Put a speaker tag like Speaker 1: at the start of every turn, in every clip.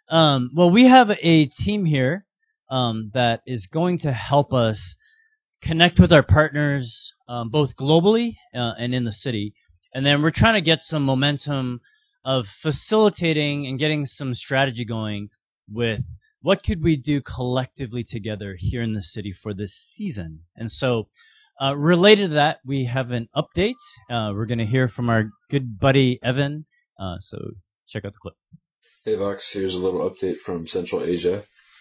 Speaker 1: Well, we have a team here that is going to help us connect with our partners both globally and in the city. And then we're trying to get some momentum of facilitating and getting some strategy going with what could we do collectively together here in the city for this season. And so related to that, we have an update. We're going to hear from our good buddy, Evan. So check out the clip.
Speaker 2: Hey Vox, here's a little update from Central Asia.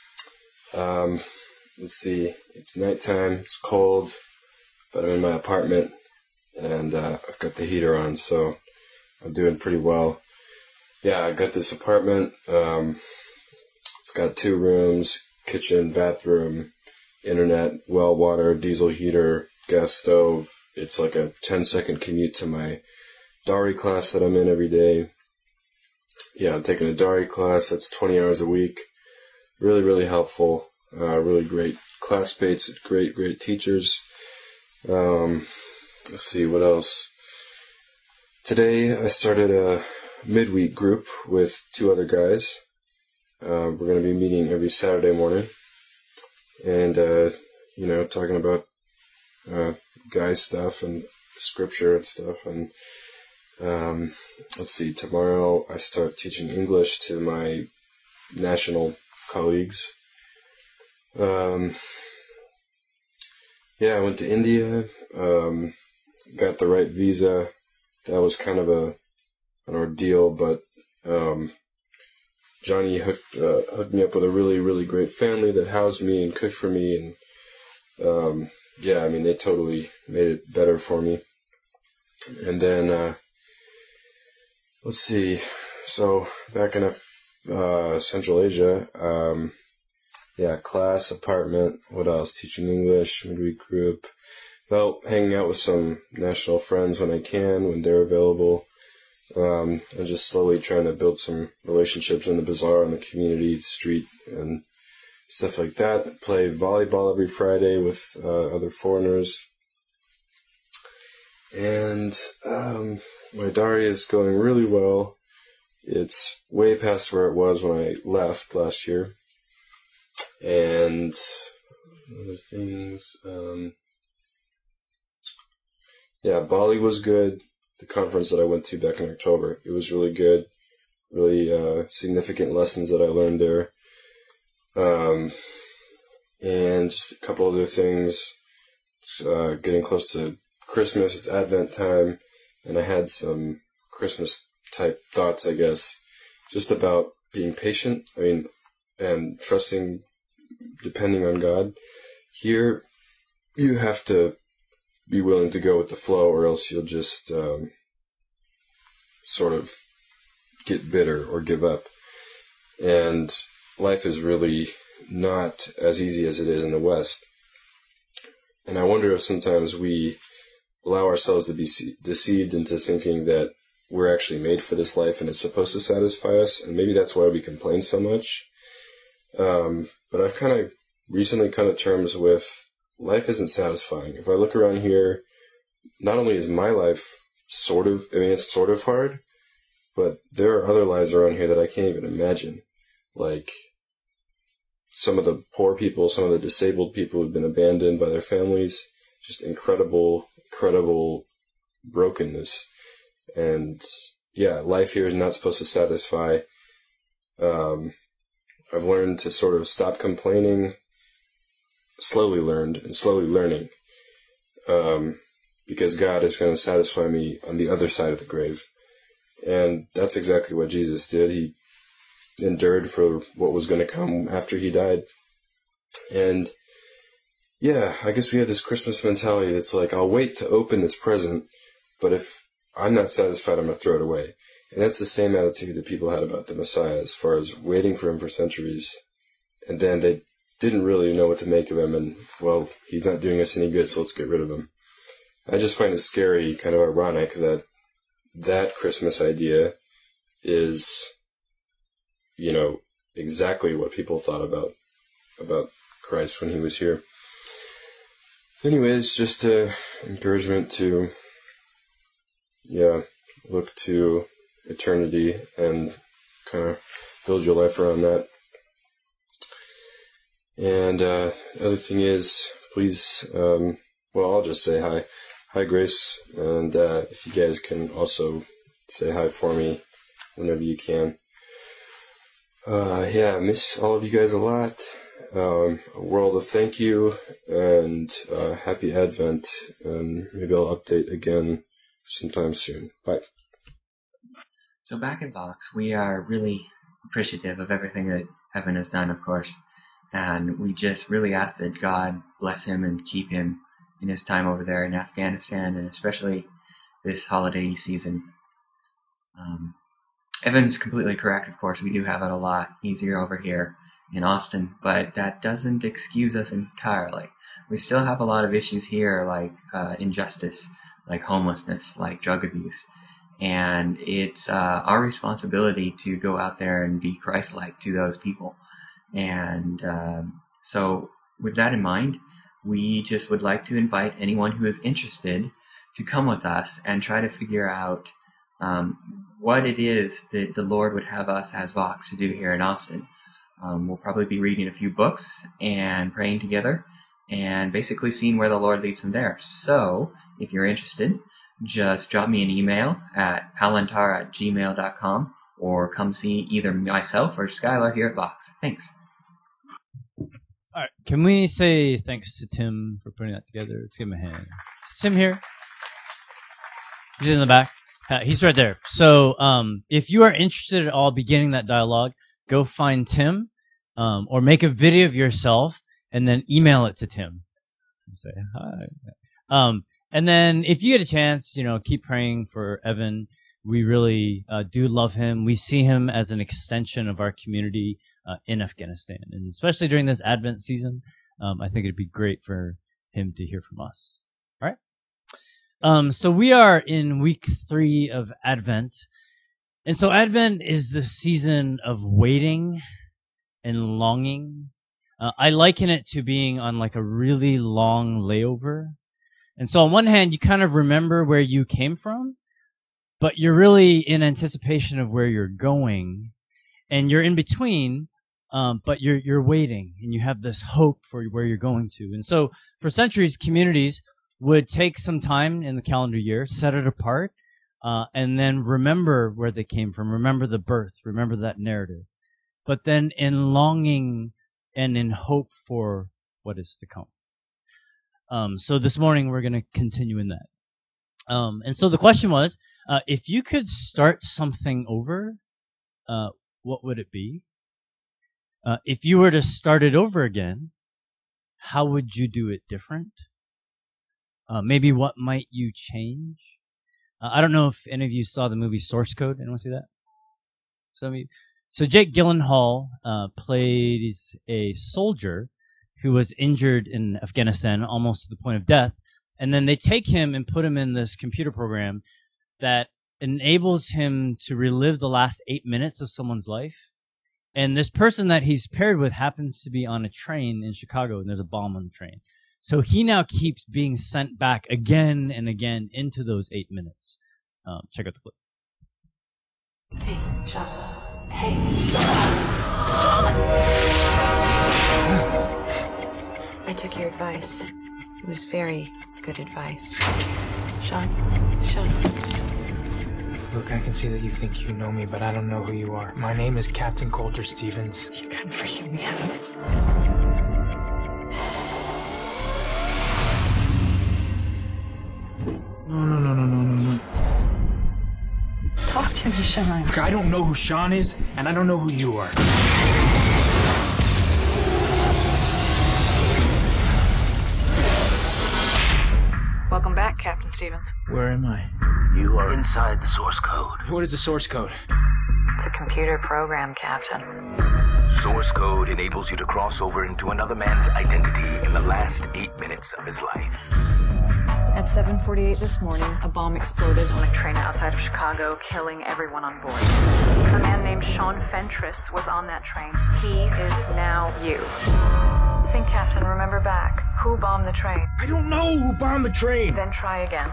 Speaker 2: Let's see, it's nighttime, it's cold, but I'm in my apartment, and I've got the heater on, so I'm doing pretty well. Yeah, I got this apartment. It's got 2 rooms, kitchen, bathroom, internet, well water, diesel heater, gas stove. It's like a 10-second commute to my Dari class that I'm in every day. Yeah, I'm taking a Dari class. That's 20 hours a week. Really, really helpful. Really great classmates, great teachers. Let's see, what else? Today, I started a midweek group with 2 other guys. We're going to be meeting every Saturday morning. And, talking about guy stuff and scripture and stuff. And let's see, tomorrow I start teaching English to my national colleagues. I went to India, got the right visa. That was kind of an ordeal, but Johnny hooked me up with a really, really great family that housed me and cooked for me, and they totally made it better for me. And then let's see. So back in Central Asia, class, apartment. What else? Teaching English, midweek group. Well, hanging out with some national friends when I can, when they're available. And just slowly trying to build some relationships in the bazaar, in the community, the street, and stuff like that. Play volleyball every Friday with other foreigners. And my Dari is going really well. It's way past where it was when I left last year. And other things, Bali was good. The conference that I went to back in October, it was really good. Really significant lessons that I learned there. And just a couple other things. It's getting close to Christmas. It's Advent time, and I had some Christmas-type thoughts, I guess, just about being patient. And trusting, depending on God. Here, you have to be willing to go with the flow, or else you'll just sort of get bitter or give up. And life is really not as easy as it is in the West. And I wonder if sometimes we allow ourselves to be deceived into thinking that we're actually made for this life and it's supposed to satisfy us, and maybe that's why we complain so much. But I've kind of recently come to terms with life isn't satisfying. If I look around here, not only is my life it's sort of hard, but there are other lives around here that I can't even imagine. Like some of the poor people, some of the disabled people who've been abandoned by their families, just incredible brokenness. And life here is not supposed to satisfy. I've learned to sort of stop complaining, slowly learning, because God is going to satisfy me on the other side of the grave. And that's exactly what Jesus did. He endured for what was going to come after he died. And I guess we have this Christmas mentality that's like, I'll wait to open this present, but if I'm not satisfied, I'm going to throw it away. And that's the same attitude that people had about the Messiah, as far as waiting for him for centuries. And then they didn't really know what to make of him, and, well, he's not doing us any good, so let's get rid of him. I just find it scary, kind of ironic, that Christmas idea is, exactly what people thought about Christ when he was here. Anyways, just encouragement to, look to eternity and kind of build your life around that. And other thing is, please, I'll just say hi. Hi, Grace. And if you guys can also say hi for me whenever you can. I miss all of you guys a lot. A world of thank you, and happy Advent. And maybe I'll update again sometime soon. Bye.
Speaker 3: So back at Vox, we are really appreciative of everything that Evan has done, of course. And we just really ask that God bless him and keep him in his time over there in Afghanistan, and especially this holiday season. Evan's completely correct, of course. We do have it a lot easier over here in Austin, but that doesn't excuse us entirely. We still have a lot of issues here, like injustice, like homelessness, like drug abuse. And it's our responsibility to go out there and be Christ-like to those people. And so with that in mind, we just would like to invite anyone who is interested to come with us and try to figure out what it is that the Lord would have us as Vox to do here in Austin. We'll probably be reading a few books and praying together and basically seeing where the Lord leads them there. So if you're interested, just drop me an email at palantar@gmail.com or come see either myself or Skylar here at Vox. Thanks.
Speaker 1: All right, can we say thanks to Tim for putting that together? Let's give him a hand. Is Tim here? He's in the back. He's right there. So if you are interested at all beginning that dialogue, go find Tim or make a video of yourself and then email it to Tim. Say hi. And then if you get a chance, keep praying for Evan. We really do love him. We see him as an extension of our community in Afghanistan. And especially during this Advent season, I think it'd be great for him to hear from us. All right. So we are in week 3 of Advent. And so Advent is the season of waiting and longing. I liken it to being on like a really long layover. And so on one hand, you kind of remember where you came from, but you're really in anticipation of where you're going, and you're in between, but you're waiting, and you have this hope for where you're going to. And so for centuries, communities would take some time in the calendar year, set it apart, and then remember where they came from, remember the birth, remember that narrative. But then in longing and in hope for what is to come. So this morning we're going to continue in that. And so the question was, if you could start something over, what would it be? If you were to start it over again, how would you do it different? Maybe what might you change? I don't know if any of you saw the movie Source Code. Anyone see that? Some of you. So Jake Gyllenhaal plays a soldier who was injured in Afghanistan, almost to the point of death. And then they take him and put him in this computer program that enables him to relive the last 8 minutes of someone's life. And this person that he's paired with happens to be on a train in Chicago, and there's a bomb on the train. So he now keeps being sent back again and again into those 8 minutes. Check out the clip.
Speaker 4: Hey, Sean. Hey. Sean! I took your advice. It was very good advice. Sean.
Speaker 5: Look, I can see that you think you know me, but I don't know who you are. My name is Captain Coulter Stevens.
Speaker 4: You couldn't freaking me out.
Speaker 5: No.
Speaker 4: Talk to me, Sean.
Speaker 5: Look, I don't know who Sean is, and I don't know who you are.
Speaker 4: Welcome back, Captain Stevens.
Speaker 5: Where am I?
Speaker 6: You are inside the source code.
Speaker 5: What is the source code?
Speaker 4: It's a computer program, Captain.
Speaker 6: Source code enables you to cross over into another man's identity in the last 8 minutes of his life.
Speaker 4: At 7:48 this morning, a bomb exploded on a train outside of Chicago, killing everyone on board. A man named Sean Fentress was on that train. He is now you. Think, Captain, remember back. Who bombed the train?
Speaker 5: I don't know who bombed the train.
Speaker 4: Then try again.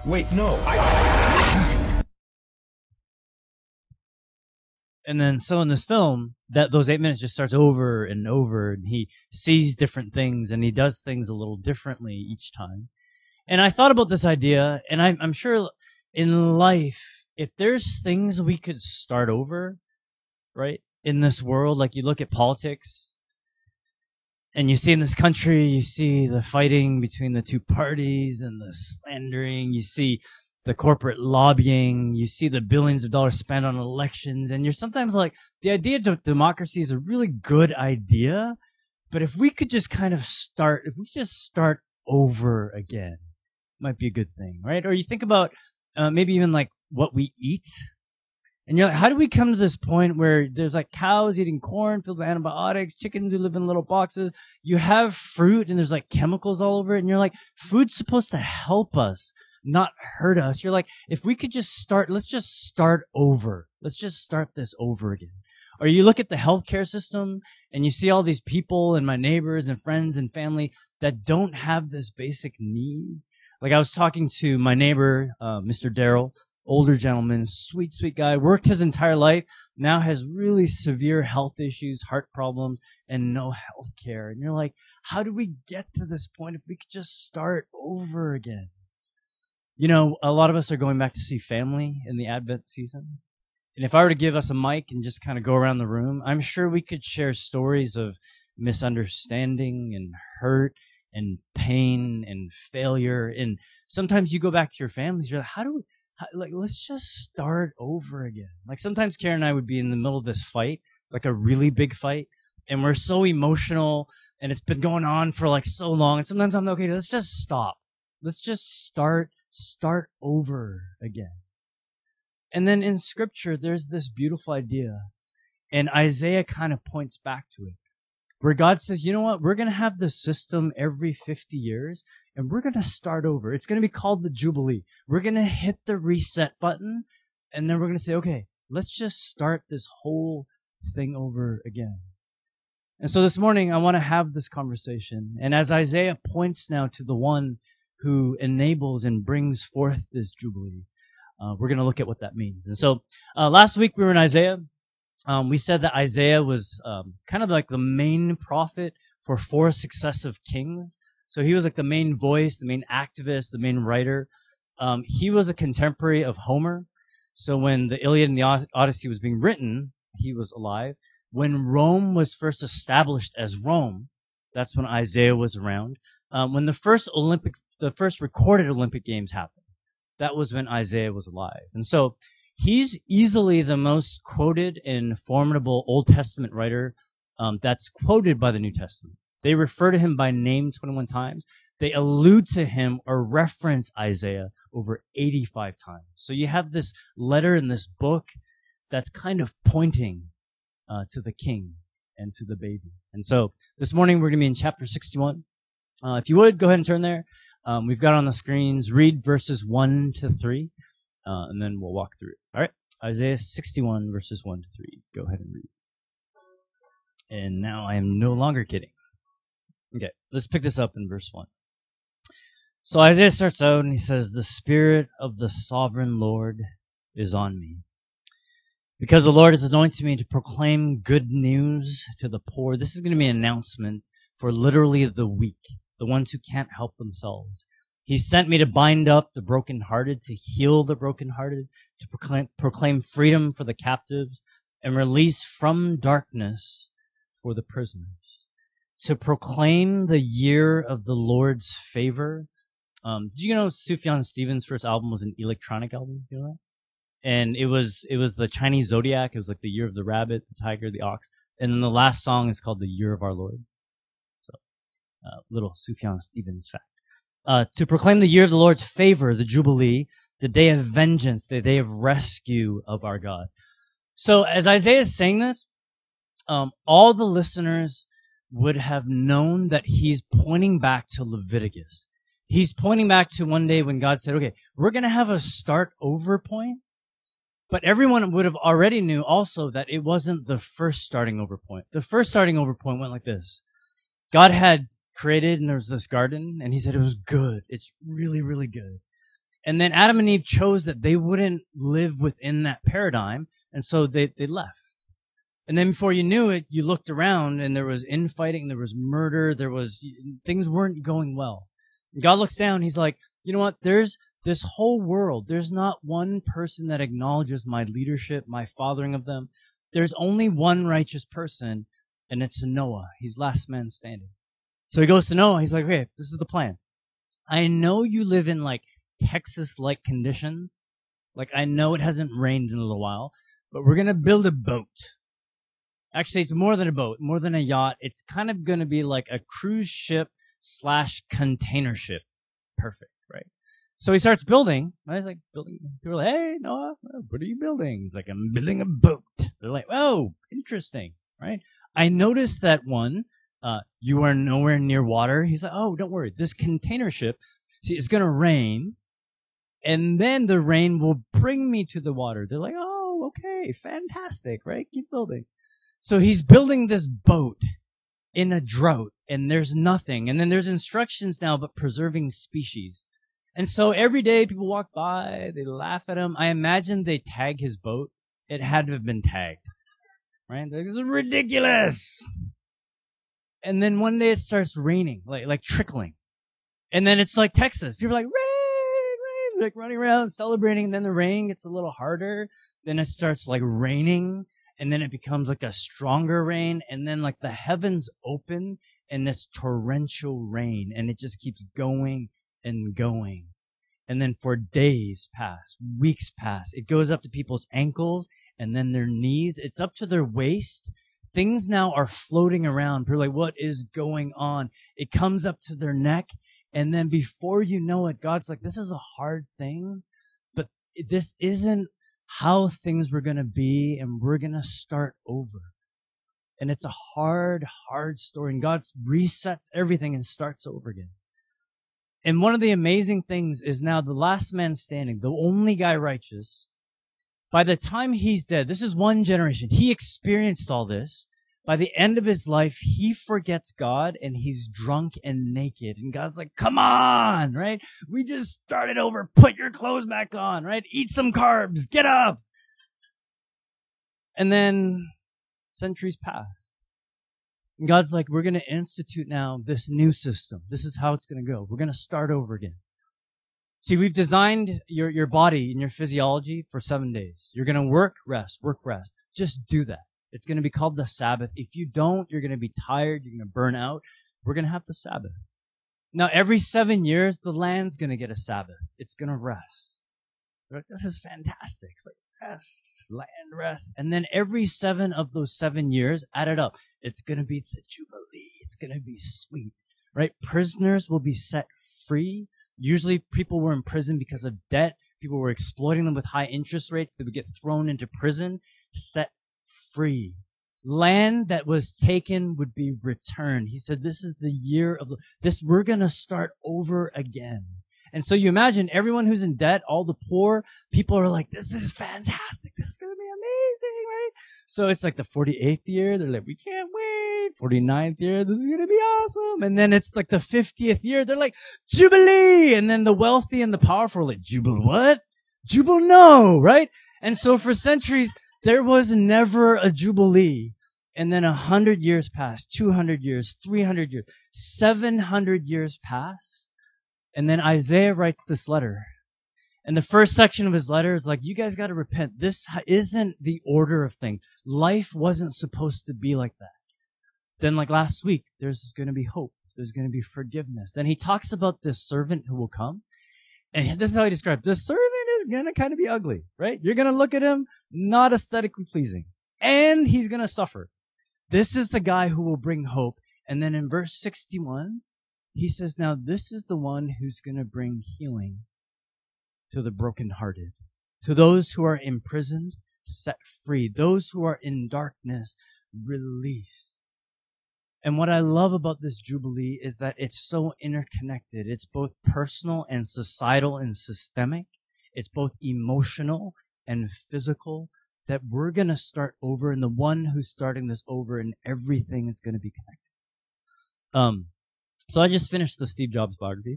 Speaker 1: And then so in this film, those 8 minutes just starts over and over, and he sees different things, and he does things a little differently each time. And I thought about this idea, and I'm sure in life, if there's things we could start over, right, in this world, like you look at politics, and you see in this country, you see the fighting between the two parties and the slandering, you see the corporate lobbying, you see the billions of dollars spent on elections, and you're sometimes like, the idea of democracy is a really good idea, but if we could just start over again, might be a good thing, right? Or you think about maybe even like what we eat, and you're like, how do we come to this point where there's like cows eating corn filled with antibiotics, chickens who live in little boxes, you have fruit and there's like chemicals all over it, and you're like, food's supposed to help us, not hurt us. You're like, if we could just let's just start over. Let's just start this over again. Or you look at the healthcare system and you see all these people and my neighbors and friends and family that don't have this basic need. Like I was talking to my neighbor, Mr. Darrell, older gentleman, sweet, sweet guy, worked his entire life, now has really severe health issues, heart problems, and no health care. And you're like, how do we get to this point if we could just start over again? You know, a lot of us are going back to see family in the Advent season. And if I were to give us a mic and just kind of go around the room, I'm sure we could share stories of misunderstanding and hurt and pain and failure. And sometimes you go back to your families, you're like, let's just start over again. Like sometimes Karen and I would be in the middle of this fight, like a really big fight, and we're so emotional and it's been going on for like so long. And sometimes I'm like, okay, let's just stop. Let's just start over again. And then in scripture, there's this beautiful idea, and Isaiah kind of points back to it, where God says, you know what? We're going to have this system every 50 years, and we're going to start over. It's going to be called the Jubilee. We're going to hit the reset button, and then we're going to say, okay, let's just start this whole thing over again. And so this morning, I want to have this conversation. And as Isaiah points now to the one who enables and brings forth this Jubilee, we're going to look at what that means. And so last week we were in Isaiah. We said that Isaiah was kind of like the main prophet for 4 successive kings. So he was like the main voice, the main activist, the main writer. He was a contemporary of Homer. So when the Iliad and the Odyssey was being written, he was alive. When Rome was first established as Rome, that's when Isaiah was around. When the first recorded Olympic Games happened, that was when Isaiah was alive. And so he's easily the most quoted and formidable Old Testament writer that's quoted by the New Testament. They refer to him by name 21 times. They allude to him or reference Isaiah over 85 times. So you have this letter in this book that's kind of pointing to the king and to the baby. And so this morning we're going to be in chapter 61. If you would, go ahead and turn there. We've got on the screens, read verses 1 to 3, and then we'll walk through it. All right, Isaiah 61, verses 1 to 3. Go ahead and read. And now I am no longer kidding. Okay, let's pick this up in verse 1. So Isaiah starts out and he says, "The Spirit of the Sovereign Lord is on me, because the Lord has anointed me to proclaim good news to the poor." This is going to be an announcement for literally the weak, the ones who can't help themselves. He sent me to bind up the brokenhearted, to heal the brokenhearted, to proclaim freedom for the captives and release from darkness for the prisoners, to proclaim the year of the Lord's favor. Did you know Sufjan Stevens' first album was an electronic album? You know that? And it was the Chinese zodiac. It was like the year of the rabbit, the tiger, the ox. And then the last song is called The Year of Our Lord. So, little Sufjan Stevens fact. To proclaim the year of the Lord's favor, the Jubilee, the day of vengeance, the day of rescue of our God. So as Isaiah is saying this, all the listeners would have known that he's pointing back to Leviticus. He's pointing back to one day when God said, okay, we're going to have a start over point. But everyone would have already knew also that it wasn't the first starting over point. The first starting over point went like this. God had created, and there was this garden, and he said it was good. It's really, really good. And then Adam and Eve chose that they wouldn't live within that paradigm, and so they left. And then before you knew it, you looked around and there was infighting, there was murder, things weren't going well. And God looks down, he's like, you know what? There's this whole world. There's not one person that acknowledges my leadership, my fathering of them. There's only one righteous person, and it's Noah. He's last man standing. So he goes to Noah. He's like, okay, this is the plan. I know you live in like Texas-like conditions. Like I know it hasn't rained in a little while, but we're going to build a boat. Actually, it's more than a boat, more than a yacht. It's kind of going to be like a cruise ship / container ship. Perfect, right? So he starts building. Right? He's like building. People are like, hey, Noah, what are you building? He's like, I'm building a boat. They're like, oh, interesting, right? I noticed that one, you are nowhere near water. He's like, oh, don't worry. This container ship, see, it's going to rain, and then the rain will bring me to the water. They're like, oh, okay, fantastic, right? Keep building. So he's building this boat in a drought, and there's nothing. And then there's instructions now about preserving species. And so every day people walk by, they laugh at him. I imagine they tag his boat. It had to have been tagged, right? They're like, this is ridiculous. And then one day it starts raining, like trickling. And then it's like Texas. People are like, rain, like running around celebrating. And then the rain gets a little harder. Then it starts like raining. And then it becomes like a stronger rain. And then like the heavens open and it's torrential rain. And it just keeps going and going. And then for days pass, weeks pass. It goes up to people's ankles and then their knees. It's up to their waist. Things now are floating around. People are like, what is going on? It comes up to their neck. And then before you know it, God's like, this is a hard thing, but this isn't how things were going to be, and we're going to start over. And it's a hard, hard story. And God resets everything and starts over again. And one of the amazing things is now the last man standing, the only guy righteous, by the time he's dead, this is one generation. He experienced all this. By the end of his life, he forgets God and he's drunk and naked. And God's like, come on, right? We just started over. Put your clothes back on, right? Eat some carbs. Get up. And then centuries pass. And God's like, we're going to institute now this new system. This is how it's going to go. We're going to start over again. See, we've designed your body and your physiology for 7 days. You're going to work, rest. Just do that. It's going to be called the Sabbath. If you don't, you're going to be tired. You're going to burn out. We're going to have the Sabbath. Now, every 7 years, the land's going to get a Sabbath. It's going to rest. Like, this is fantastic. It's like, rest, land, rest. And then every 7 of those 7 years, add it up. It's going to be the Jubilee. It's going to be sweet, right? Prisoners will be set free. Usually people were in prison because of debt. People were exploiting them with high interest rates. They would get thrown into prison, set free. Land that was taken would be returned. He said, this is the year of this. We're going to start over again. And so you imagine everyone who's in debt, all the poor people are like, this is fantastic. This is going to be amazing, right? So it's like the 48th year. They're like, we can't wait. 49th year. This is going to be awesome. And then it's like the 50th year. They're like, Jubilee. And then the wealthy and the powerful are like, Jubal what? Jubal no, right? And so for centuries, there was never a Jubilee. And then 100 years pass, 200 years, 300 years, 700 years pass. And then Isaiah writes this letter. And the first section of his letter is like, you guys got to repent. This isn't the order of things. Life wasn't supposed to be like that. Then like last week, there's going to be hope. There's going to be forgiveness. Then he talks about this servant who will come. And this is how he describes it. The servant is going to kind of be ugly, right? You're going to look at him, not aesthetically pleasing. And he's going to suffer. This is the guy who will bring hope. And then in verse 61, he says, now this is the one who's going to bring healing to the brokenhearted, to those who are imprisoned, set free, those who are in darkness, relief. And what I love about this Jubilee is that it's so interconnected. It's both personal and societal and systemic. It's both emotional and physical, that we're going to start over, and the one who's starting this over, and everything is going to be connected. So I just finished the Steve Jobs biography.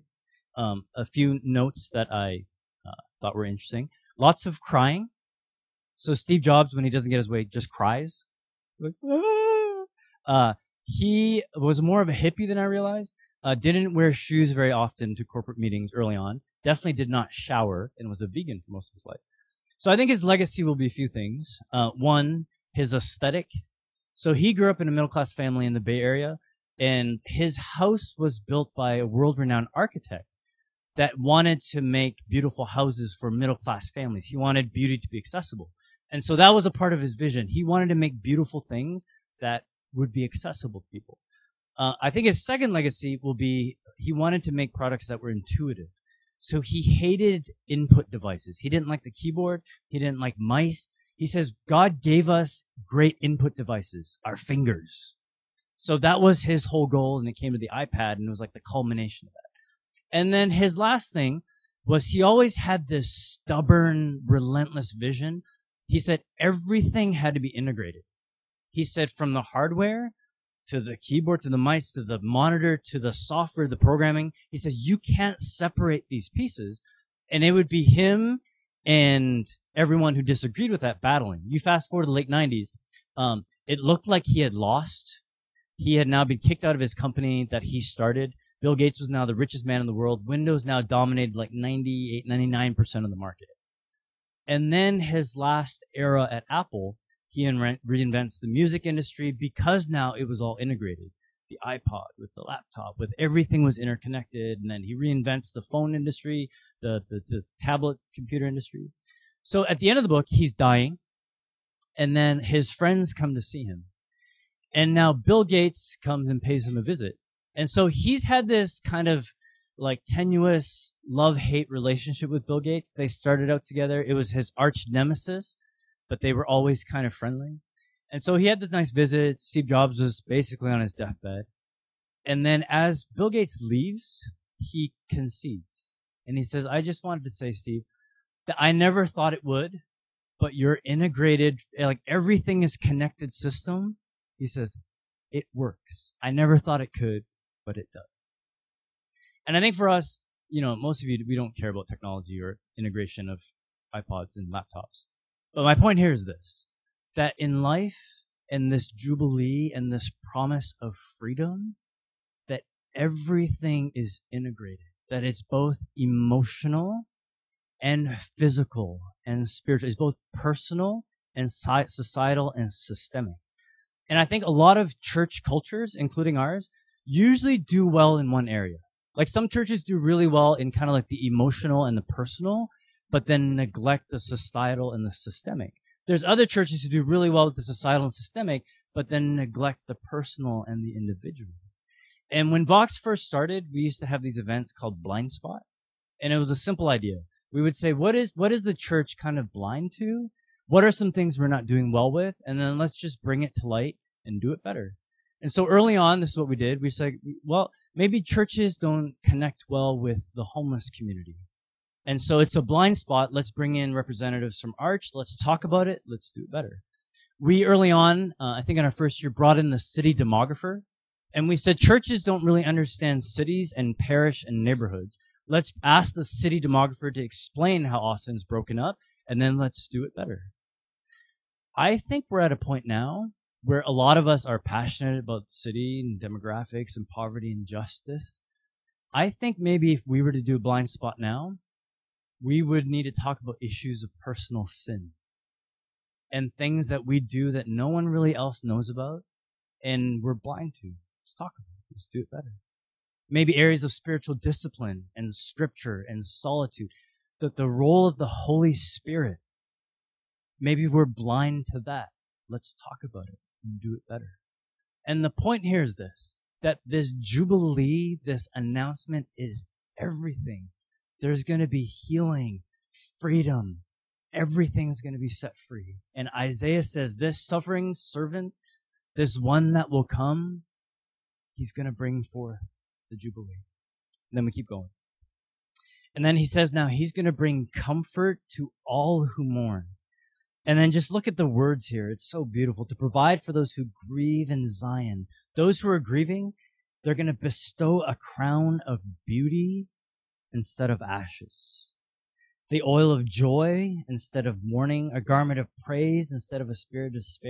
Speaker 1: A few notes that I thought were interesting. Lots of crying. So Steve Jobs, when he doesn't get his way, just cries. Like, he was more of a hippie than I realized. Didn't wear shoes very often to corporate meetings early on. Definitely did not shower and was a vegan for most of his life. So I think his legacy will be a few things. One, his aesthetic. So he grew up in a middle-class family in the Bay Area, and his house was built by a world-renowned architect that wanted to make beautiful houses for middle-class families. He wanted beauty to be accessible. And so that was a part of his vision. He wanted to make beautiful things that would be accessible to people. I think his second legacy will be he wanted to make products that were intuitive. So he hated input devices. He didn't like the keyboard. He didn't like mice. He says, God gave us great input devices, our fingers. So that was his whole goal, and it came to the iPad, and it was like the culmination of that. And then his last thing was he always had this stubborn, relentless vision. He said everything had to be integrated. He said from the hardware to the keyboard, to the mice, to the monitor, to the software, the programming, he says you can't separate these pieces. And it would be him and everyone who disagreed with that battling. You fast forward to the late 90s, it looked like he had lost. He had now been kicked out of his company that he started. Bill Gates was now the richest man in the world. Windows now dominated like 98, 99% of the market. And then his last era at Apple, he reinvents the music industry because now it was all integrated. The iPod with the laptop, with everything was interconnected. And then he reinvents the phone industry, the tablet computer industry. So at the end of the book, he's dying. And then his friends come to see him. And now Bill Gates comes and pays him a visit. And so he's had this kind of like tenuous love-hate relationship with Bill Gates. They started out together. It was his arch nemesis, but they were always kind of friendly. And so he had this nice visit. Steve Jobs was basically on his deathbed. And then as Bill Gates leaves, he concedes. And he says, I just wanted to say, Steve, that I never thought it would, but your integrated, like everything is connected system. He says, it works. I never thought it could, but it does. And I think for us, you know, most of you, we don't care about technology or integration of iPods and laptops. But my point here is this, that in life and this jubilee and this promise of freedom, that everything is integrated, that it's both emotional and physical and spiritual. It's both personal and societal and systemic. And I think a lot of church cultures, including ours, usually do well in one area. Like some churches do really well in kind of like the emotional and the personal, but then neglect the societal and the systemic. There's other churches who do really well with the societal and systemic, but then neglect the personal and the individual. And when Vox first started, we used to have these events called Blind Spot. And it was a simple idea. We would say, what is the church kind of blind to? What are some things we're not doing well with? And then let's just bring it to light and do it better. And so early on, this is what we did. We said, well, maybe churches don't connect well with the homeless community. And so it's a blind spot. Let's bring in representatives from Arch. Let's talk about it. Let's do it better. We early on, I think in our first year, brought in the city demographer. And we said churches don't really understand cities and parish and neighborhoods. Let's ask the city demographer to explain how Austin's broken up, and then let's do it better. I think we're at a point now where a lot of us are passionate about the city and demographics and poverty and justice. I think maybe if we were to do a blind spot now, we would need to talk about issues of personal sin and things that we do that no one really else knows about and we're blind to. Let's talk about it. Let's do it better. Maybe areas of spiritual discipline and scripture and solitude, that the role of the Holy Spirit. Maybe we're blind to that. Let's talk about it and do it better. And the point here is this, that this jubilee, this announcement is everything. There's going to be healing, freedom. Everything's going to be set free. And Isaiah says this suffering servant, this one that will come, he's going to bring forth the jubilee. And then we keep going. And then he says now he's going to bring comfort to all who mourn. And then just look at the words here. It's so beautiful. To provide for those who grieve in Zion. Those who are grieving, they're going to bestow a crown of beauty instead of ashes. The oil of joy instead of mourning. A garment of praise instead of a spirit of despair.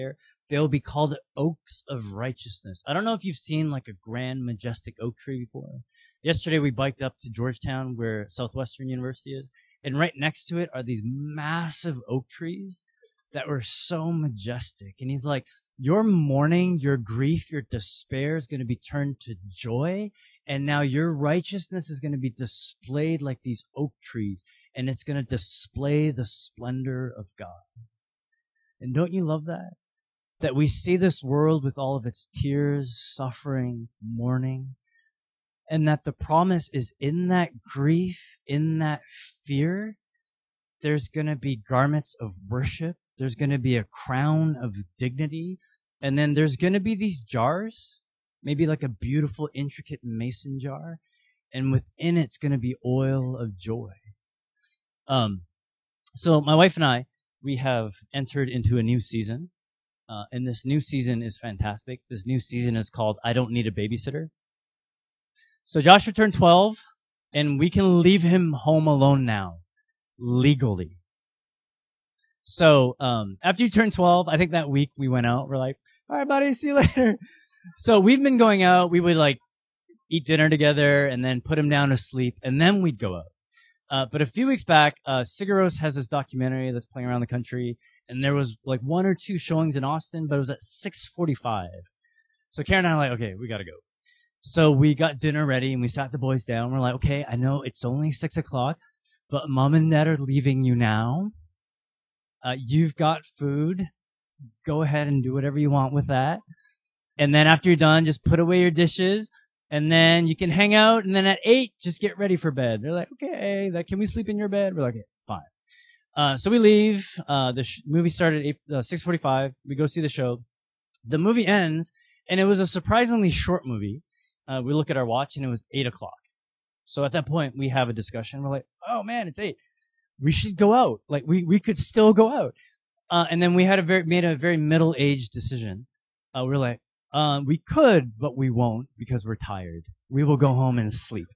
Speaker 1: They'll be called oaks of righteousness. I don't know if you've seen like a grand, majestic oak tree before. Yesterday we biked up to Georgetown where Southwestern University is, and right next to it are these massive oak trees that were so majestic. And he's like, your mourning, your grief, your despair is going to be turned to joy, and now your righteousness is going to be displayed like these oak trees, and it's going to display the splendor of God. And don't you love that? That we see this world with all of its tears, suffering, mourning, and that the promise is in that grief, in that fear, there's going to be garments of worship, there's going to be a crown of dignity, and then there's going to be these jars, maybe like a beautiful, intricate mason jar, and within it's going to be oil of joy. So my wife and I, we have entered into a new season. And this new season is fantastic. This new season is called I Don't Need a Babysitter. So Joshua turned 12, and we can leave him home alone now, legally. So after you turn 12, I think that week we went out. We're like, all right, buddy, see you later. So we've been going out. We would like eat dinner together and then put him down to sleep, and then we'd go out. But a few weeks back, Sigaros has this documentary that's playing around the country. And there was like 1 or 2 showings in Austin, but it was at 6:45. So Karen and I were like, okay, we gotta go. So we got dinner ready and we sat the boys down. We're like, okay, I know it's only 6 o'clock, but mom and dad are leaving you now. You've got food. Go ahead and do whatever you want with that. And then after you're done, just put away your dishes. And then you can hang out. And then at 8, just get ready for bed. They're like, okay, can we sleep in your bed? We're like, okay, fine. So we leave. The movie started at 6:45. We go see the show. The movie ends, and it was a surprisingly short movie. We look at our watch, and it was 8 o'clock. So at that point, we have a discussion. We're like, oh man, it's 8. We should go out. Like, we could still go out. And then we had made a very middle-aged decision. We're like, we could, but we won't because we're tired. We will go home and sleep.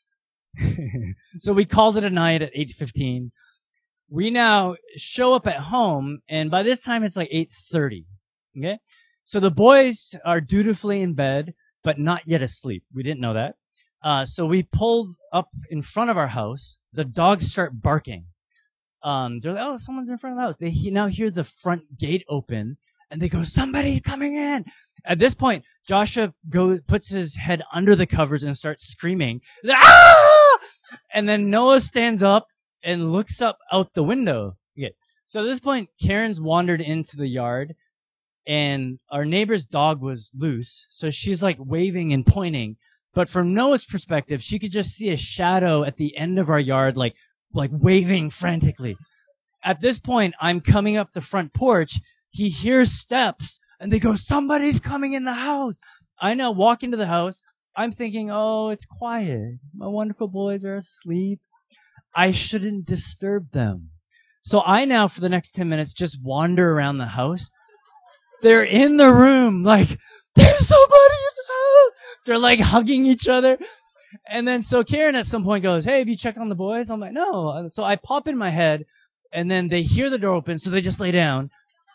Speaker 1: So we called it a night at 8:15. We now show up at home, and by this time it's like 8:30. Okay? So the boys are dutifully in bed, but not yet asleep. We didn't know that. So we pulled up in front of our house. The dogs start barking. They're like, oh, someone's in front of the house. They now hear the front gate open, and they go, somebody's coming in. At this point, Joshua puts his head under the covers and starts screaming. Ah! And then Noah stands up and looks up out the window. Okay. So at this point, Karen's wandered into the yard, and our neighbor's dog was loose. So she's like waving and pointing. But from Noah's perspective, she could just see a shadow at the end of our yard, like waving frantically. At this point, I'm coming up the front porch. He hears steps, and they go, somebody's coming in the house. I now walk into the house. I'm thinking, oh, it's quiet. My wonderful boys are asleep. I shouldn't disturb them. So I now, for the next 10 minutes, just wander around the house. They're in the room, like, there's somebody in the house. They're like hugging each other. And then so Karen at some point goes, hey, have you checked on the boys? I'm like, no. So I pop in my head, and then they hear the door open, so they just lay down.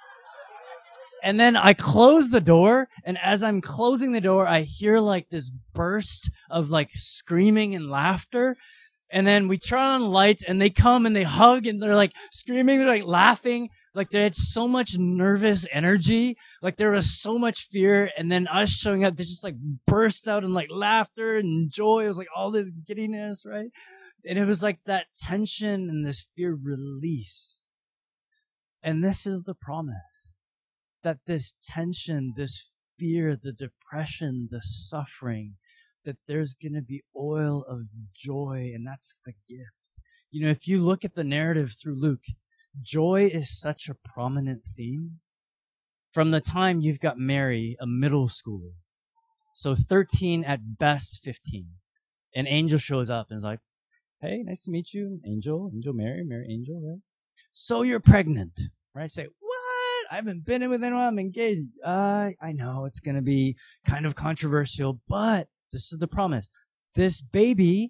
Speaker 1: And then I close the door, and as I'm closing the door, I hear like this burst of like screaming and laughter. And then we turn on lights, and they come and they hug, and they're like screaming, they're like laughing. Like they had so much nervous energy. Like there was so much fear. And then us showing up, they just like burst out in like laughter and joy. It was like all this giddiness, right? And it was like that tension and this fear release. And this is the promise. That this tension, this fear, the depression, the suffering, that there's going to be oil of joy, and that's the gift. You know, if you look at the narrative through Luke, joy is such a prominent theme. From the time you've got Mary, a middle schooler, so 13 at best 15, an angel shows up and is like, hey, nice to meet you, Angel, Mary, Angel, right? So you're pregnant, right? Say, what? I haven't been in with anyone, I'm engaged. I know it's going to be kind of controversial, but this is the promise. This baby's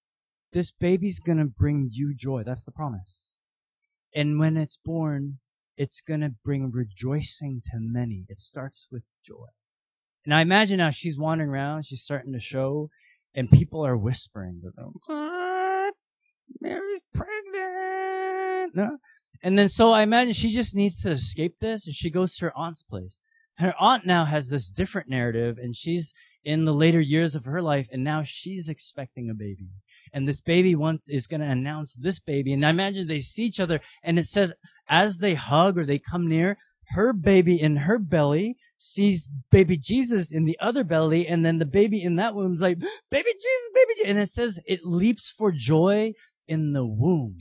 Speaker 1: going to bring you joy. That's the promise. And when it's born, it's going to bring rejoicing to many. It starts with joy. And I imagine now she's wandering around, she's starting to show, and people are whispering. What? Mary's pregnant. No? And then so I imagine she just needs to escape this, and she goes to her aunt's place. Her aunt now has this different narrative, and she's in the later years of her life, and now she's expecting a baby. And this baby is going to announce this baby. And I imagine they see each other, and it says as they hug or they come near, her baby in her belly sees baby Jesus in the other belly, and then the baby in that womb is like, baby Jesus, baby Jesus. And it says it leaps for joy in the womb.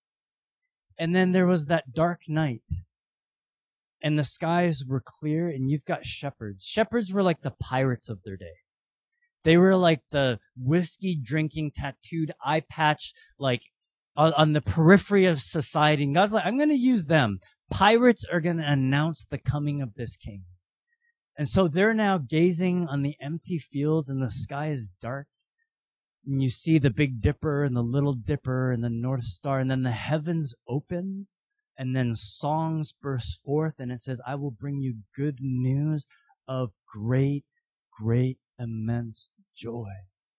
Speaker 1: And then there was that dark night, and the skies were clear, and you've got shepherds. Shepherds were like the pirates of their day. They were like the whiskey drinking, tattooed eye patch, like on the periphery of society. And God's like, I'm going to use them. Pirates are going to announce the coming of this king. And so they're now gazing on the empty fields, and the sky is dark. And you see the Big Dipper and the Little Dipper and the North Star, and then the heavens open, and then songs burst forth, and it says, I will bring you good news of great, great, immense joy.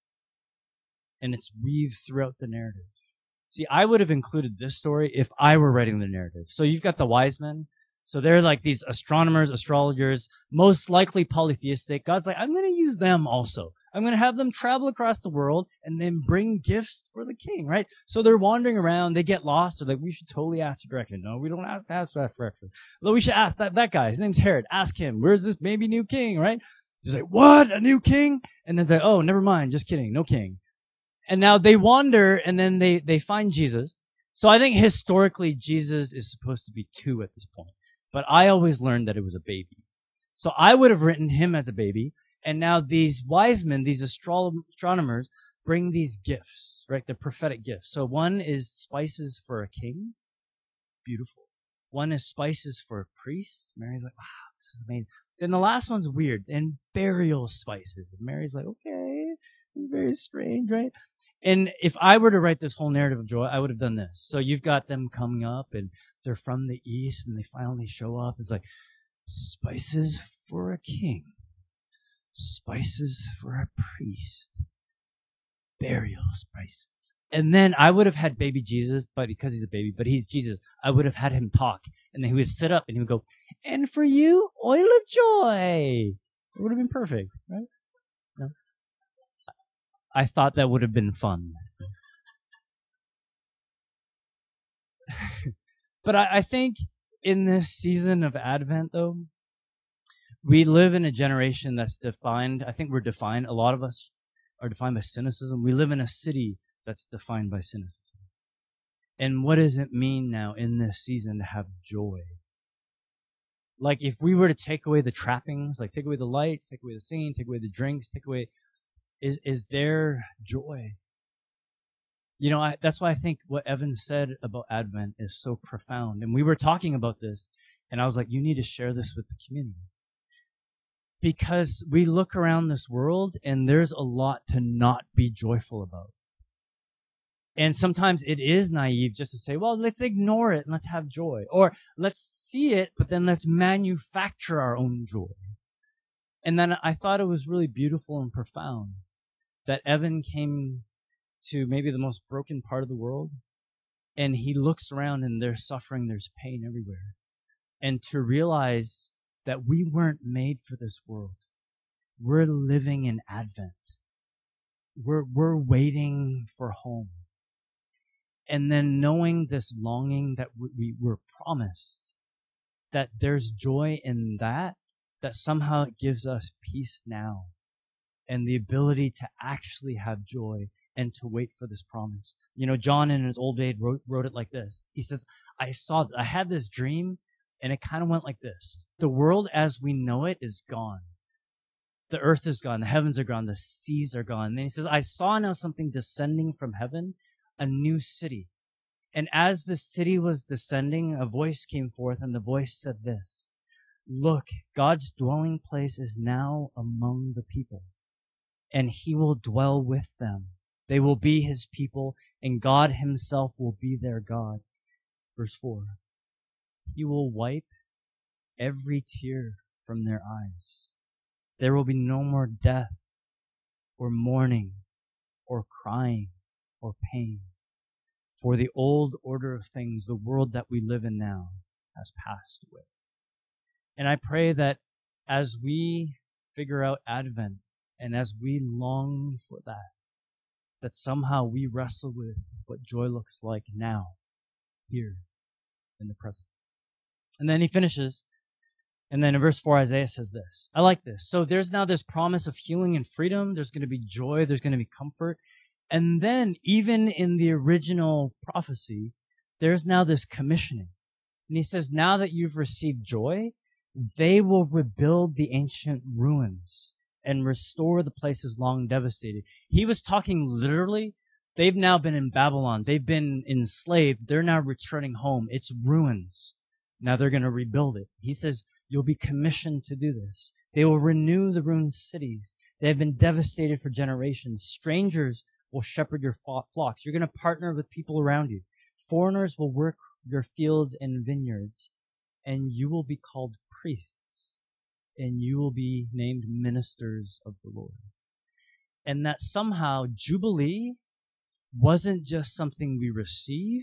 Speaker 1: And it's weaved throughout the narrative. See, I would have included this story if I were writing the narrative. So you've got the wise men. So they're like these astronomers, astrologers, most likely polytheistic. God's like, I'm going to use them also. I'm going to have them travel across the world and then bring gifts for the king, right? So they're wandering around. They get lost. They're like, we should totally ask for direction. No, we don't have to ask for direction. Well, we should ask that guy. His name's Herod. Ask him. Where's this maybe new king, right? He's like, what? A new king? And then they're like, oh, never mind. Just kidding. No king. And now they wander, and then they find Jesus. So I think historically Jesus is supposed to be 2 at this point. But I always learned that it was a baby. So I would have written him as a baby. And now these wise men, these astronomers, bring these gifts, right? The prophetic gifts. So one is spices for a king. Beautiful. One is spices for a priest. Mary's like, wow, this is amazing. Then the last one's weird. And burial spices. And Mary's like, okay, very strange, right? And if I were to write this whole narrative of joy, I would have done this. So you've got them coming up, and they're from the east, and they finally show up. It's like, spices for a king. Spices for a priest. Burial spices. And then I would have had baby Jesus, but because he's a baby, but he's Jesus, I would have had him talk. And then he would sit up and he would go, and for you, oil of joy. It would have been perfect, right? No? I thought that would have been fun. But I think in this season of Advent, though, we live in a generation that's defined, I think we're defined, a lot of us are defined by cynicism. We live in a city that's defined by cynicism. And what does it mean now in this season to have joy? Like if we were to take away the trappings, like take away the lights, take away the singing, take away the drinks, take away, is there joy? You know, that's why I think what Evan said about Advent is so profound. And we were talking about this, and I was like, you need to share this with the community. Because we look around this world, and there's a lot to not be joyful about. And sometimes it is naive just to say, well, let's ignore it and let's have joy. Or let's see it, but then let's manufacture our own joy. And then I thought it was really beautiful and profound that Evan came to maybe the most broken part of the world, and he looks around and there's suffering, there's pain everywhere. And to realize that we weren't made for this world. We're living in Advent. We're waiting for home. And then knowing this longing that we were promised, that there's joy in that somehow it gives us peace now and the ability to actually have joy and to wait for this promise. You know, John in his old age wrote it like this. He says, I had this dream, and it kind of went like this. The world as we know it is gone. The earth is gone. The heavens are gone. The seas are gone. And then he says, I saw now something descending from heaven, a new city. And as the city was descending, a voice came forth, and the voice said this, look, God's dwelling place is now among the people, and he will dwell with them. They will be his people, and God himself will be their God. Verse 4. He will wipe every tear from their eyes. There will be no more death or mourning or crying or pain. For the old order of things, the world that we live in now, has passed away. And I pray that as we figure out Advent and as we long for that, that somehow we wrestle with what joy looks like now, here, in the present. And then he finishes, and then in verse 4, Isaiah says this. I like this. So there's now this promise of healing and freedom. There's going to be joy. There's going to be comfort. And then even in the original prophecy, there's now this commissioning. And he says, now that you've received joy, they will rebuild the ancient ruins and restore the places long devastated. He was talking literally. They've now been in Babylon. They've been enslaved. They're now returning home. It's ruins. Now they're going to rebuild it. He says, you'll be commissioned to do this. They will renew the ruined cities. They have been devastated for generations. Strangers will shepherd your flocks. You're going to partner with people around you. Foreigners will work your fields and vineyards, and you will be called priests, and you will be named ministers of the Lord. And that somehow Jubilee wasn't just something we receive,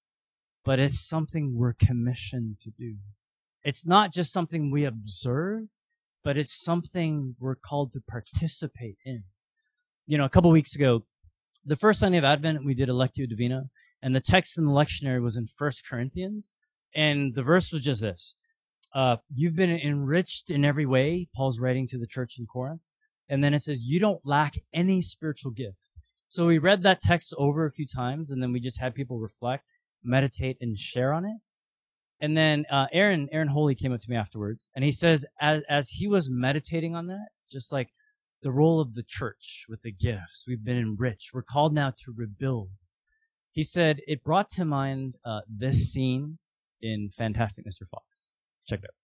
Speaker 1: but it's something we're commissioned to do. It's not just something we observe, but it's something we're called to participate in. You know, a couple weeks ago, the first Sunday of Advent, we did a Lectio Divina, and the text in the lectionary was in 1 Corinthians, and the verse was just this. You've been enriched in every way, Paul's writing to the church in Corinth, and then it says, you don't lack any spiritual gift. So we read that text over a few times, and then we just had people reflect, meditate, and share on it. And then Aaron Holy came up to me afterwards, and he says, as he was meditating on that, just like the role of the church with the gifts, we've been enriched. We're called now to rebuild. He said it brought to mind this scene in Fantastic Mr. Fox. Check it out.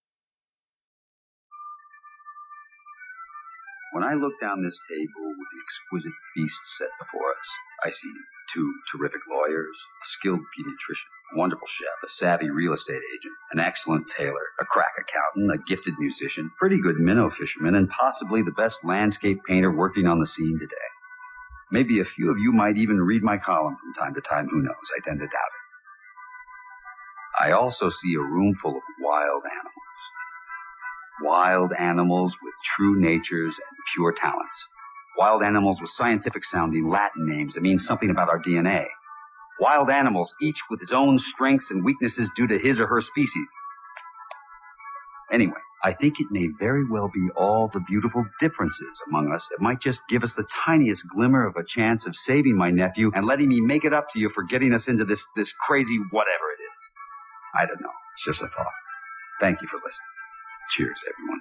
Speaker 7: When I look down this table with the exquisite feast set before us, I see 2 terrific lawyers, a skilled pediatrician, a wonderful chef, a savvy real estate agent, an excellent tailor, a crack accountant, a gifted musician, pretty good minnow fisherman, and possibly the best landscape painter working on the scene today. Maybe a few of you might even read my column from time to time. Who knows? I tend to doubt it. I also see a room full of wild animals. Wild animals with true natures and pure talents. Wild animals with scientific-sounding Latin names that mean something about our DNA. Wild animals, each with his own strengths and weaknesses due to his or her species. Anyway, I think it may very well be all the beautiful differences among us that might just give us the tiniest glimmer of a chance of saving my nephew and letting me make it up to you for getting us into this crazy whatever it is. I don't know. It's just a thought. Thank you for listening. Cheers, everyone.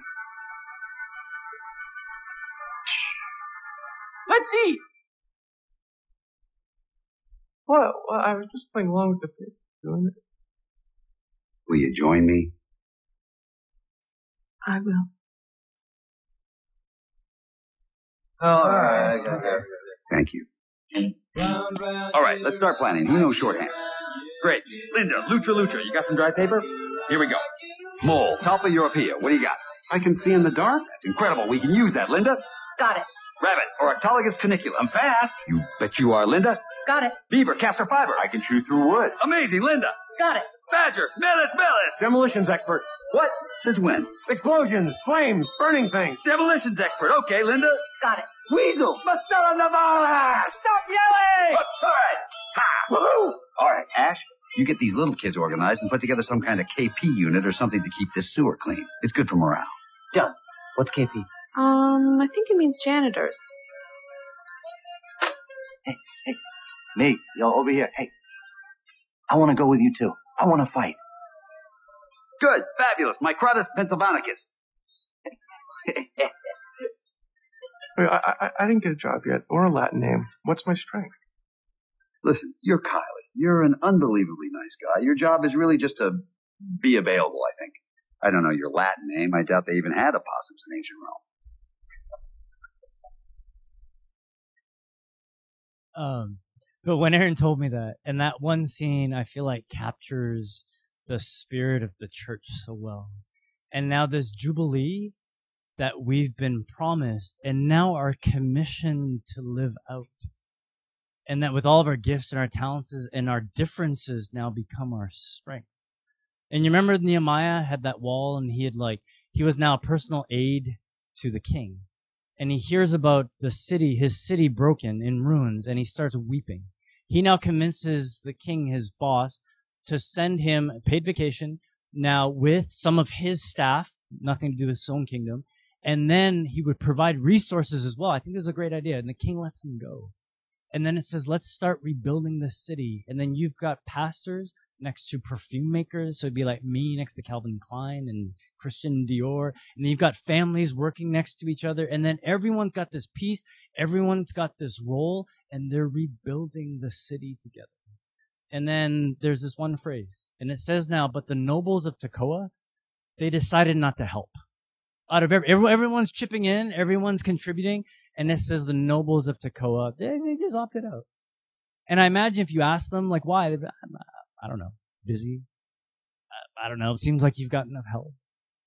Speaker 8: Let's eat! Well, I was just playing along with the pig. Doing it.
Speaker 7: Will you join me?
Speaker 4: I will.
Speaker 8: All right.
Speaker 7: Thank you. All right, let's start planning. Who knows shorthand? Great. Linda, Lucha, you got some dry paper? Here we go. Mole, Talpa Europea, what do you got?
Speaker 2: I can see in the dark.
Speaker 7: That's incredible. We can use that, Linda.
Speaker 4: Got it.
Speaker 7: Rabbit, Oractologus cuniculus. I'm fast. You bet you are, Linda.
Speaker 4: Got it.
Speaker 7: Beaver, castor fiber.
Speaker 2: I can chew through wood.
Speaker 7: Amazing, Linda.
Speaker 4: Got it.
Speaker 7: Badger, Melis.
Speaker 8: Demolitions expert.
Speaker 7: What? Since when?
Speaker 8: Explosions, flames, burning things.
Speaker 7: Demolitions expert. Okay, Linda.
Speaker 4: Got it.
Speaker 8: Weasel, Bastardo Navarra! Stop yelling!
Speaker 7: All right. Ha! Woohoo! All right, Ash, you get these little kids organized and put together some kind of KP unit or something to keep this sewer clean. It's good for morale.
Speaker 8: Done. What's KP?
Speaker 9: I think it means janitors.
Speaker 10: Hey, me, yo, over here. Hey, I want to go with you too. I want to fight.
Speaker 7: Good, fabulous. Microtus pennsylvanicus.
Speaker 8: Wait, I didn't get a job yet, or a Latin name. What's my strength?
Speaker 7: Listen, you're Kylie. You're an unbelievably nice guy. Your job is really just to be available, I think. I don't know your Latin name. I doubt they even had opossums in ancient Rome.
Speaker 1: But when Aaron told me that, and that one scene, I feel like captures the spirit of the church so well. And now this Jubilee that we've been promised and now are commissioned to live out. And that with all of our gifts and our talents and our differences now become our strengths. And you remember Nehemiah had that wall and he was now a personal aide to the king. And he hears about his city broken in ruins, and he starts weeping. He now convinces the king, his boss, to send him a paid vacation now with some of his staff, nothing to do with his own kingdom. And then he would provide resources as well. I think this is a great idea. And the king lets him go. And then it says, let's start rebuilding the city. And then you've got pastors next to perfume makers. So it'd be like me next to Calvin Klein and Christian Dior. And then you've got families working next to each other. And then everyone's got this piece. Everyone's got this role. And they're rebuilding the city together. And then there's this one phrase. And it says now, but the nobles of Tekoa, they decided not to help. Out of everyone's chipping in, everyone's contributing. And it says the nobles of Tekoa, they just opted out. And I imagine if you ask them, like, why? I don't know. Busy? I don't know. It seems like you've got enough help.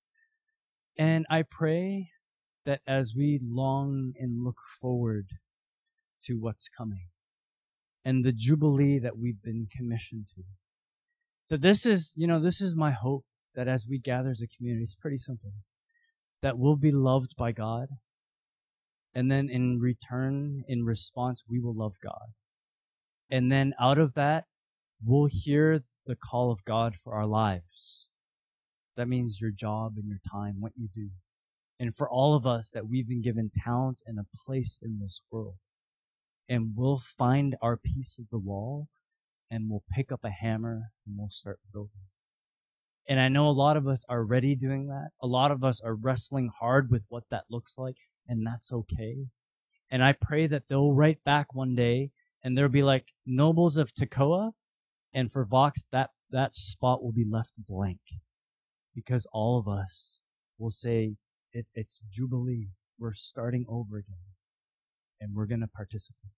Speaker 1: And I pray that as we long and look forward to what's coming and the Jubilee that we've been commissioned to, that this is my hope, that as we gather as a community, it's pretty simple, that we'll be loved by God. And then in return, in response, we will love God. And then out of that, we'll hear the call of God for our lives. That means your job and your time, what you do. And for all of us that we've been given talents and a place in this world. And we'll find our piece of the wall and we'll pick up a hammer and we'll start building. And I know a lot of us are already doing that. A lot of us are wrestling hard with what that looks like, and that's okay. And I pray that they'll write back one day and there'll be like nobles of Tekoa, and for Vox, that spot will be left blank. Because all of us will say, it's Jubilee. We're starting over again. And we're going to participate.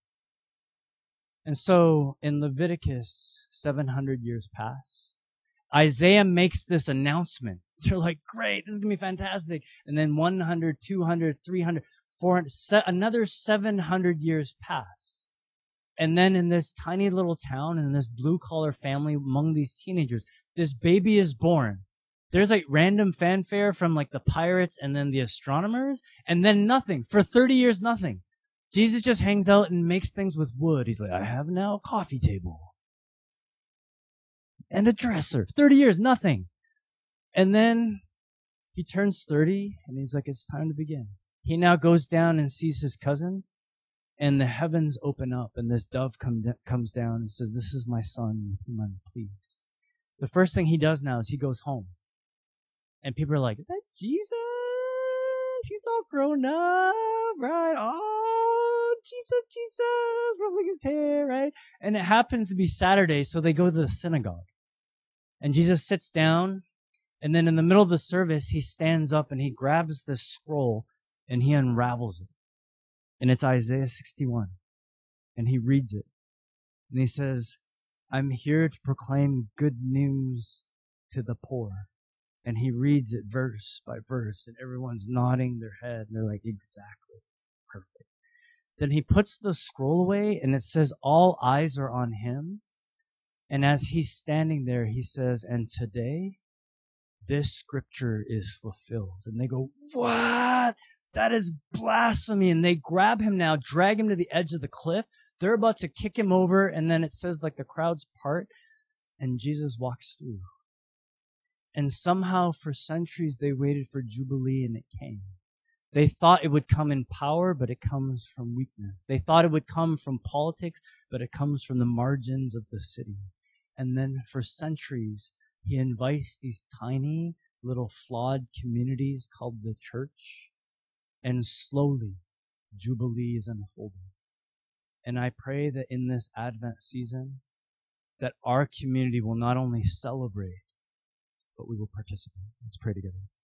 Speaker 1: And so, in Leviticus, 700 years pass. Isaiah makes this announcement. They're like, great, this is going to be fantastic. And then 100, 200, 300, 400, another 700 years pass. And then in this tiny little town, in this blue-collar family among these teenagers, this baby is born. There's like random fanfare from like the pirates and then the astronomers, and then nothing. For 30 years, nothing. Jesus just hangs out and makes things with wood. He's like, I have now a coffee table. And a dresser. 30 years, nothing. And then he turns 30, and he's like, it's time to begin. He now goes down and sees his cousin, and the heavens open up, and this dove comes down and says, this is my son with whom I'm pleased. The first thing he does now is he goes home. And people are like, is that Jesus? He's all grown up, right? Oh, Jesus, ruffling his hair, right? And it happens to be Saturday, so they go to the synagogue. And Jesus sits down, and then in the middle of the service, he stands up and he grabs this scroll and he unravels it. And it's Isaiah 61. And he reads it. And he says, I'm here to proclaim good news to the poor. And he reads it verse by verse, and everyone's nodding their head, and they're like, exactly, perfect. Then he puts the scroll away, and it says, all eyes are on him. And as he's standing there, he says, and today, this scripture is fulfilled. And they go, what? That is blasphemy. And they grab him now, drag him to the edge of the cliff. They're about to kick him over, and then it says like the crowds part, and Jesus walks through. And somehow for centuries they waited for Jubilee, and it came. They thought it would come in power, but it comes from weakness. They thought it would come from politics, but it comes from the margins of the city. And then for centuries, he invites these tiny little flawed communities called the church. And slowly, Jubilee is unfolding. And I pray that in this Advent season, that our community will not only celebrate, but we will participate. Let's pray together.